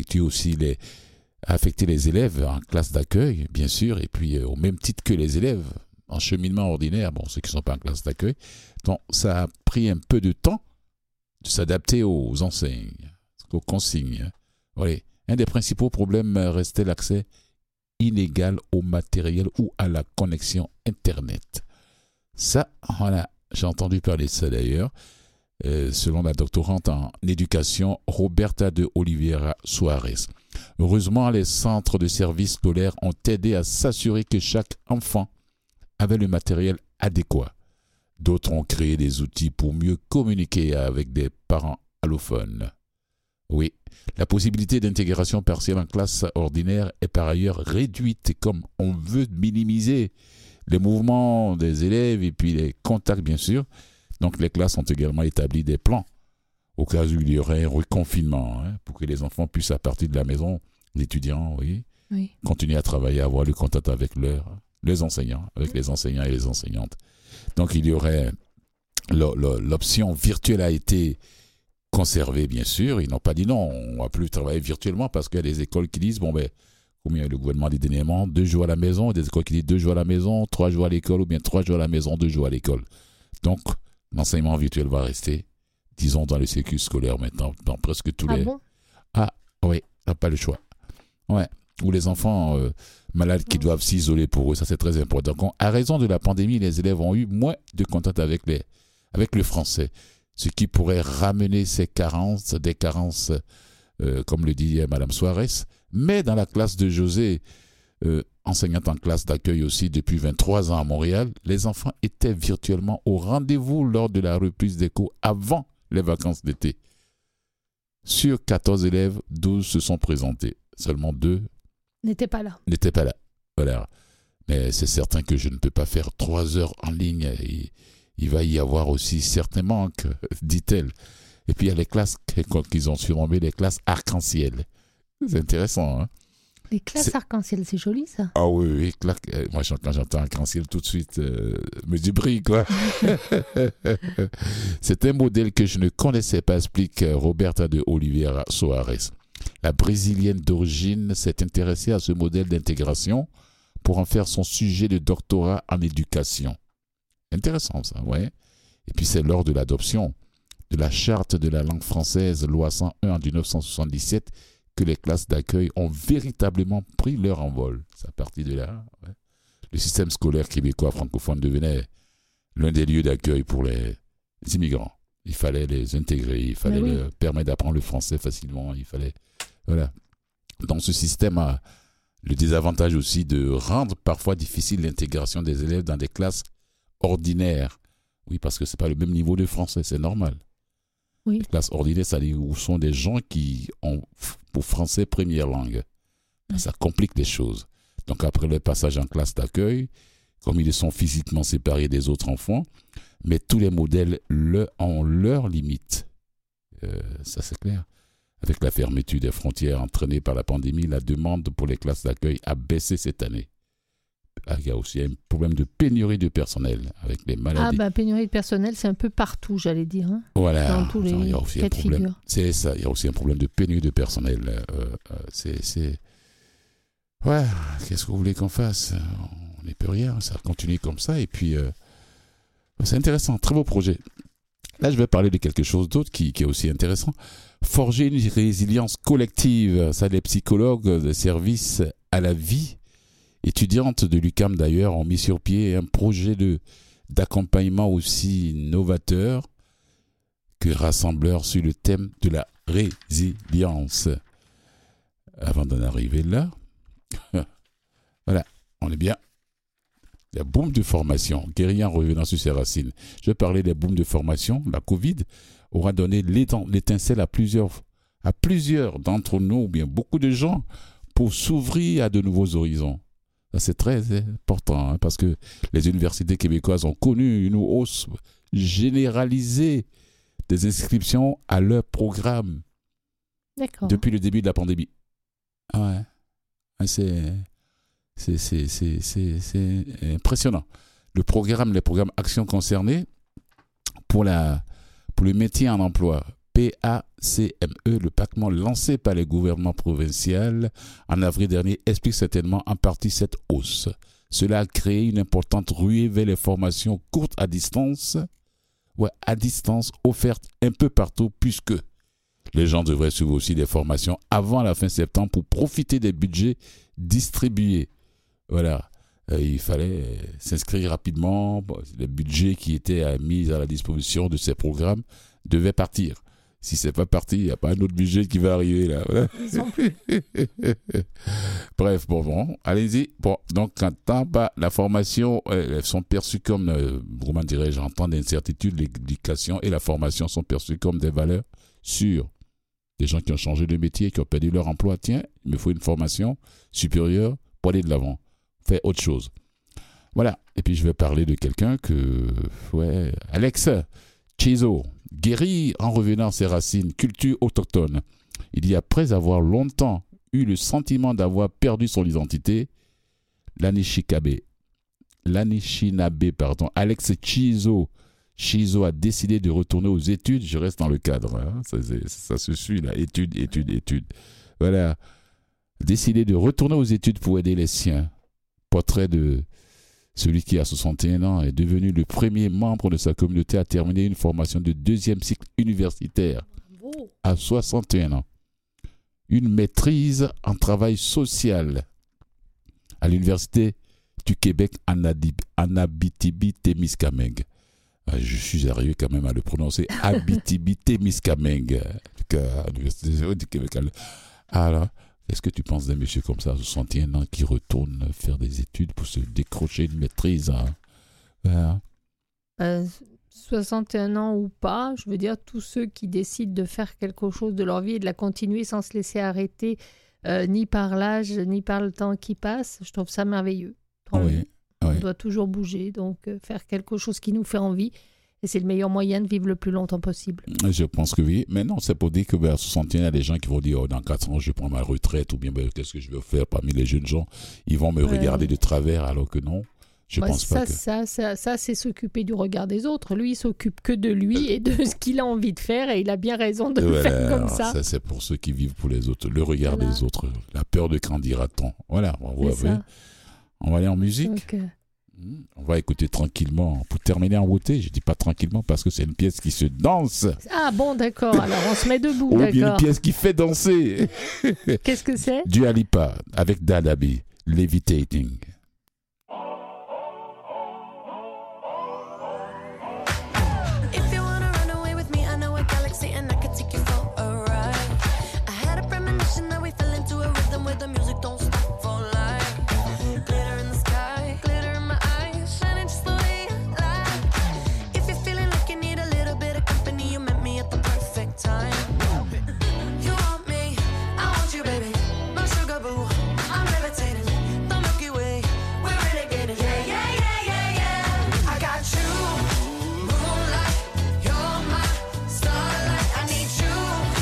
affecté les élèves en classe d'accueil, bien sûr, et puis au même titre que les élèves en cheminement ordinaire, ceux qui ne sont pas en classe d'accueil. Donc, ça a pris un peu de temps de s'adapter aux enseignes, aux consignes. Oui. Un des principaux problèmes restait l'accès illégal au matériel ou à la connexion Internet. Ça, voilà, j'ai entendu parler de ça d'ailleurs. Selon la doctorante en éducation Roberta de Oliveira Soares. Heureusement, les centres de services scolaires ont aidé à s'assurer que chaque enfant avait le matériel adéquat. D'autres ont créé des outils pour mieux communiquer avec des parents allophones. Oui, la possibilité d'intégration partielle en classe ordinaire est par ailleurs réduite, comme on veut minimiser les mouvements des élèves et puis les contacts, bien sûr. Donc, les classes ont également établi des plans au cas où il y aurait un reconfinement, pour que les enfants puissent, à partir de la maison, les étudiants, continuer à travailler, avoir le contact avec les enseignants, avec les enseignants et les enseignantes. Donc, il y aurait l'option virtuelle a été conservée, bien sûr. Ils n'ont pas dit non, on ne va plus travailler virtuellement parce qu'il y a des écoles qui disent, combien le gouvernement dit dernièrement, 2 jours à la maison, des écoles qui disent 2 jours à la maison, 3 jours à l'école, ou bien 3 jours à la maison, 2 jours à l'école. Donc, l'enseignement virtuel va rester, disons, dans le circuit scolaire maintenant, dans presque tous les... Bon? Ah, oui, on n'a pas le choix. Ouais. Ou les enfants malades qui doivent s'isoler pour eux, ça c'est très important. Donc, à raison de la pandémie, les élèves ont eu moins de contact avec le français, ce qui pourrait ramener des carences, comme le dit Mme Soares. Mais dans la classe de José, enseignante en classe d'accueil aussi depuis 23 ans à Montréal, les enfants étaient virtuellement au rendez-vous lors de la reprise des cours avant les vacances d'été. Sur 14 élèves, 12 se sont présentés. Seulement 2 n'étaient pas là. Voilà. Mais c'est certain que je ne peux pas faire 3 heures en ligne. Il va y avoir aussi certains manques, dit-elle. Et puis il y a les classes qu'ils ont surnommées les classes arc-en-ciel. C'est intéressant, hein? Les classes arc-en-ciel, c'est joli, ça. Ah oui. Moi, quand j'entends arc-en-ciel, tout de suite, me débrille, quoi. C'est un modèle que je ne connaissais pas, explique Roberta de Oliveira Soares. La Brésilienne d'origine s'est intéressée à ce modèle d'intégration pour en faire son sujet de doctorat en éducation. Intéressant ça, ouais. Et puis c'est lors de l'adoption de la charte de la langue française, loi 101 en 1977, que les classes d'accueil ont véritablement pris leur envol. C'est à partir de là. Ouais. Le système scolaire québécois francophone devenait l'un des lieux d'accueil pour les immigrants. Il fallait les intégrer, il fallait leur permettre d'apprendre le français facilement. Il fallait, voilà. Dans ce système a le désavantage aussi de rendre parfois difficile l'intégration des élèves dans des classes ordinaires. Oui, parce que c'est pas le même niveau de français, c'est normal. Oui. Les classes ordinaires, c'est-à-dire où sont des gens qui ont pour français première langue. Ça complique les choses. Donc après le passage en classe d'accueil, comme ils sont physiquement séparés des autres enfants, mais tous les modèles ont leurs limites. Ça c'est clair. Avec la fermeture des frontières entraînée par la pandémie, la demande pour les classes d'accueil a baissé cette année. Il y a aussi un problème de pénurie de personnel avec les maladies. Pénurie de personnel, c'est un peu partout, j'allais dire. Hein, voilà. Dans tous les cas de figure. C'est ça, il y a aussi un problème de pénurie de personnel. Ouais, qu'est-ce que vous voulez qu'on fasse? On n'y peut rien, ça continue comme ça. Et puis, c'est intéressant, très beau projet. Là, je vais parler de quelque chose d'autre qui est aussi intéressant. Forger une résilience collective. Ça, les psychologues de service à la vie étudiantes de l'UQAM d'ailleurs ont mis sur pied un projet d'accompagnement aussi novateur que rassembleur sur le thème de la résilience. Avant d'en arriver là, voilà, on est bien. La boom de formation, guérir en revenant sur ses racines. Je vais parler des booms de formation. La Covid aura donné l'étincelle à plusieurs d'entre nous, ou bien beaucoup de gens, pour s'ouvrir à de nouveaux horizons. Ça, c'est très important, parce que les universités québécoises ont connu une hausse généralisée des inscriptions à leur programme. D'accord. Depuis le début de la pandémie. Ah ouais. C'est impressionnant. Les programmes actions concernées pour le maintien en emploi, PACME, le pactement lancé par les gouvernements provinciaux en avril dernier, explique certainement en partie cette hausse. Cela a créé une importante ruée vers les formations courtes à distance, offertes un peu partout, puisque les gens devraient suivre aussi des formations avant la fin septembre pour profiter des budgets distribués. Voilà. Il fallait s'inscrire rapidement. Les budgets qui étaient mis à la disposition de ces programmes devaient partir. Si c'est pas parti, il n'y a pas un autre budget qui va arriver là. Voilà. Ils ont plus. Bref, bon, allez-y. Bon, donc quand la formation, elles sont perçues comme, comment dirais-je, en temps d'incertitude, l'éducation et la formation sont perçues comme des valeurs sûres. Des gens qui ont changé de métier, qui ont perdu leur emploi, tiens, il me faut une formation supérieure pour aller de l'avant, faire autre chose. Voilà. Et puis je vais parler de quelqu'un Alex Chizo, guéri en revenant à ses racines, culture autochtone. Il y a, après avoir longtemps eu le sentiment d'avoir perdu son identité, l'Anishinaabe, Alex Chizo a décidé de retourner aux études. Je reste dans le cadre, hein. Ça se suit là, études. Voilà. Décidé de retourner aux études pour aider les siens. Portrait de celui qui, à 61 ans, est devenu le premier membre de sa communauté à terminer une formation de 2e cycle universitaire. À 61 ans. Une maîtrise en travail social à l'Université du Québec en Abitibi-Témiscamingue. Je suis arrivé quand même à le prononcer. Abitibi-Témiscamingue. À l'Université du Québec. Alors, est-ce que tu penses d'un monsieur comme ça, à 61 ans, qui retourne faire des études pour se décrocher une maîtrise 61 ans ou pas, je veux dire, tous ceux qui décident de faire quelque chose de leur vie et de la continuer sans se laisser arrêter, ni par l'âge, ni par le temps qui passe, je trouve ça merveilleux. On doit toujours bouger, donc faire quelque chose qui nous fait envie. Et c'est le meilleur moyen de vivre le plus longtemps possible. Je pense que oui. Mais non, c'est pour dire qu'à 61, il y a des gens qui vont dire dans 4 ans, je vais prendre ma retraite, ou bien qu'est-ce que je vais faire parmi les jeunes gens. Ils vont me regarder de travers, alors que non. Je pense pas que... Ça, c'est s'occuper du regard des autres. Lui, il s'occupe que de lui et de ce qu'il a envie de faire, et il a bien raison de le faire comme ça. Ça, c'est pour ceux qui vivent pour les autres. Le regard des autres. La peur de qu'en dira-t-on. Voilà, on voit. On va aller en musique. Donc, On va écouter tranquillement. Pour terminer en beauté, je dis pas tranquillement parce que c'est une pièce qui se danse. Ah bon, d'accord. Alors on se met debout, Ou bien une d'accord. pièce qui fait danser. Qu'est-ce que c'est? Dua Lipa avec Dadabi, Levitating. If you wanna run away with me, I know a galaxy and I could take you for a ride. I had a premonition that we fell into a rhythm where the music don't stop for life. Glitter in the sky, glitter in my eyes, shining just the way I like. If you're feeling like you need a little bit of company, you met me at the perfect time. You want me, I want you, baby. My sugar boo, I'm levitating. The Milky Way, we're renegading. Yeah, yeah, yeah, yeah, yeah. I got you. Moonlight, you're my starlight. I need you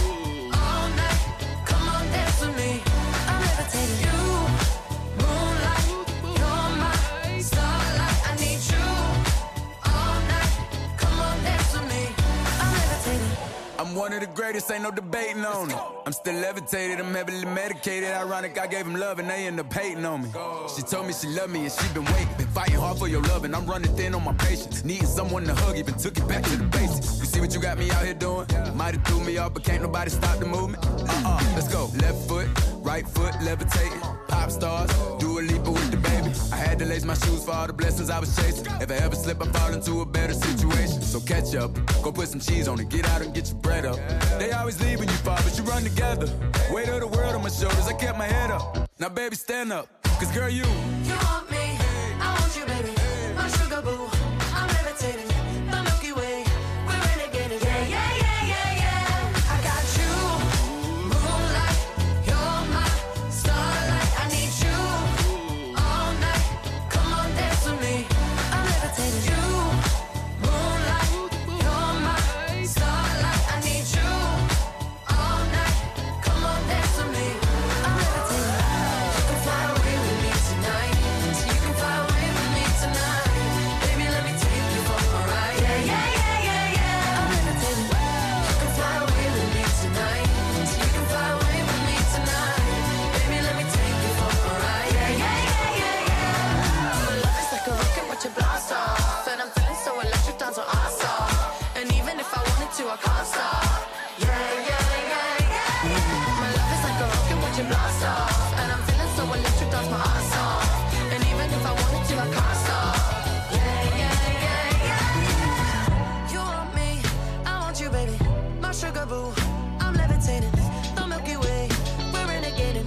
all night. Come on, dance with me. I'm levitating. You, moonlight, you're my starlight. I need you all night. Come on, dance with me. I'm levitating. I'm one of the greatest, ain't no debating on it. I'm still levitated, I'm heavily medicated. Ironic, I gave him love and they end up hating on me. She told me she loved me and she been waiting. Been fighting hard for your love and I'm running thin on my patience. Needing someone to hug, even took it back to the basics. You see what you got me out here doing? Might have threw me off, but can't nobody stop the movement. Let's go. Left foot, right foot, levitating. Pop stars, do a leap with the baby. I had to lace my shoes for all the blessings I was chasing. If I ever slip, I fall into a better situation. So catch up, go put some cheese on it, get out and get your bread up. They always leave when you fall, but you run together. Weight of the world on my shoulders, I kept my head up. Now baby, stand up, cause girl, you want me, I want you, baby. My sugar boo, I'm levitating. The Milky Way, we're renegading. Yeah, yeah, yeah, yeah, yeah. I got you. Moonlight, you're my starlight. I need you all night. Come on, dance with me. I'm levitating. You, moonlight, you're my starlight. I need you all night. Come on, dance with me. I'm levitating. You can fly away with me tonight. So you can fly away with me tonight. Baby, let me take you for a ride. Yeah, yeah, yeah, yeah, yeah. I'm levitating. You can fly away with me tonight. So you can fly away with me tonight. Baby, let me take you for a ride. Yeah, yeah, yeah, yeah, yeah. My love is like a rocket, watch it blast off. And I'm feeling so electric, down to awesome. And even if I wanted to, I can't stop. Yeah, yeah, yeah, yeah. My love is like a rocket, watch it blast off. And I'm feeling so electric, that's my ass off. And even if I wanted to, I can't stop. Yeah, yeah, yeah, yeah. You want me, I want you, baby. My sugar boo, I'm levitating. The Milky Way, we're renegading.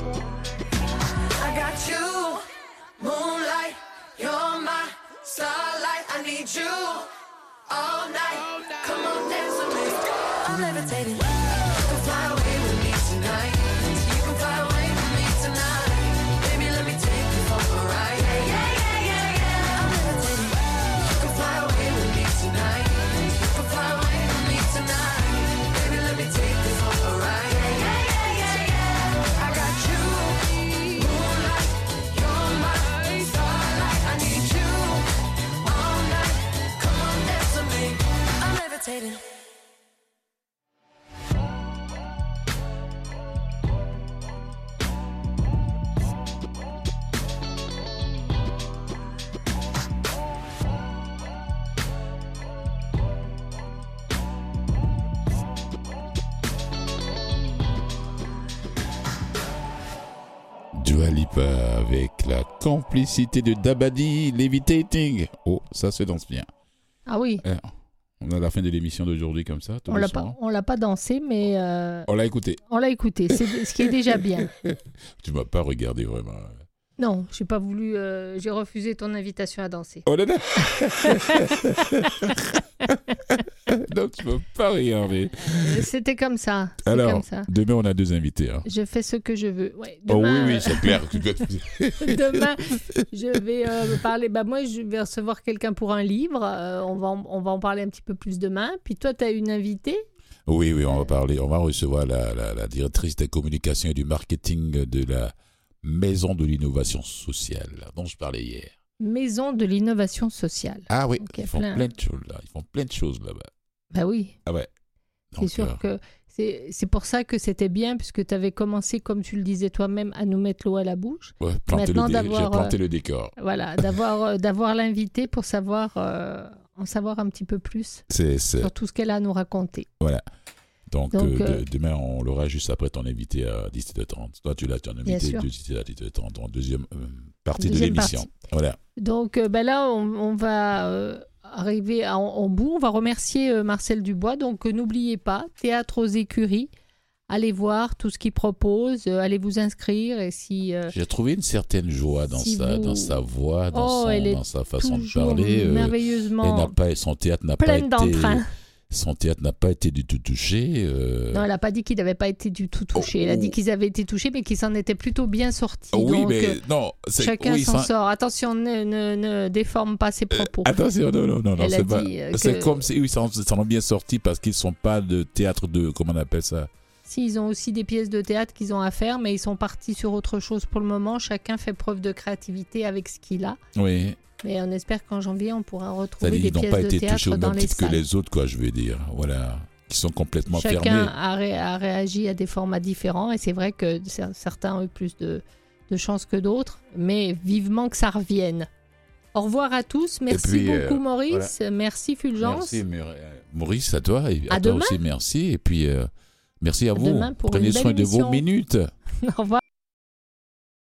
I got you, moonlight, you're my starlight. I need you all night. Come on, dance with me. I'm levitating. You can fly away with me tonight. So you can fly away with me tonight. Baby, let me take you for a ride. Yeah, yeah, yeah, yeah, yeah. I'm levitating. You can fly away with me tonight. You can fly away with me tonight. Baby, let me take you for a ride. Yeah, yeah, yeah, yeah, yeah. I got you. Moonlight, you're my starlight. I need you all night. Come on, dance with me. I'm levitating. Dua Lipa avec la complicité de Dabadi, Levitating. Oh, ça se danse bien. Ah oui. On a la fin de l'émission d'aujourd'hui comme ça. On l'a pas dansé, mais on l'a écouté. On l'a écouté, c'est ce qui est déjà bien. Tu m'as pas regardé vraiment. Non, j'ai pas voulu. J'ai refusé ton invitation à danser. Oh là là. Donc tu m'as pas regardé. C'était comme ça. Alors, comme ça. Demain on a 2 invités. Hein. Je fais ce que je veux. Ouais, demain, oh oui, c'est clair. Demain, je vais parler. Bah moi, je vais recevoir quelqu'un pour un livre. On va en parler un petit peu plus demain. Puis toi, tu as une invitée. Oui, on va parler. On va recevoir la directrice des communications et du marketing de la Maison de l'innovation sociale, dont je parlais hier. Maison de l'innovation sociale. Ah oui, donc, ils font plein de choses là. Ils font plein de choses là-bas. Bah oui. Ah ouais. Donc, c'est sûr que C'est pour ça que c'était bien, puisque tu avais commencé, comme tu le disais toi-même, à nous mettre l'eau à la bouche. Ouais, j'ai planté le décor. Voilà, d'avoir l'invité pour en savoir un petit peu plus sur tout ce qu'elle a à nous raconter. Voilà. Donc demain, on l'aura juste après ton invité à 17h30. Toi, tu l'as ton invité à 17h30, en deuxième partie de l'émission. Voilà. Donc là, on va arriver en bout. On va remercier Marcel Dubois. Donc n'oubliez pas, Théâtre aux Écuries. Allez voir tout ce qu'il propose, allez vous inscrire. Et si, j'ai trouvé une certaine joie dans sa voix, dans sa façon de parler. Merveilleusement. Son théâtre n'a pas été du tout touché. Non, elle n'a pas dit qu'il n'avait pas été du tout touché. Elle a dit qu'ils avaient été touchés, mais qu'ils s'en étaient plutôt bien sortis. Oui, donc, mais non. Chacun s'en sort. Attention, ne déforme pas ses propos. Attention, non. C'est que... comme si ils s'en ont bien sortis parce qu'ils ne sont pas de théâtre de... Comment on appelle ça? Si, ils ont aussi des pièces de théâtre qu'ils ont à faire, mais ils sont partis sur autre chose pour le moment. Chacun fait preuve de créativité avec ce qu'il a. Oui. Mais on espère qu'en janvier, on pourra retrouver des pièces de théâtre dans les salles. Ils n'ont pas été touchés au même titre que les autres, quoi, je veux dire. Voilà. Qui sont complètement fermés. Chacun a réagi à des formats différents. Et c'est vrai que certains ont eu plus de chance que d'autres. Mais vivement que ça revienne. Au revoir à tous. Merci beaucoup, Maurice. Voilà. Merci, Fulgence. Merci, Maurice, à toi. Et à toi demain. aussi, merci. Et puis, merci à vous. Prenez soin de vos minutes. Au revoir.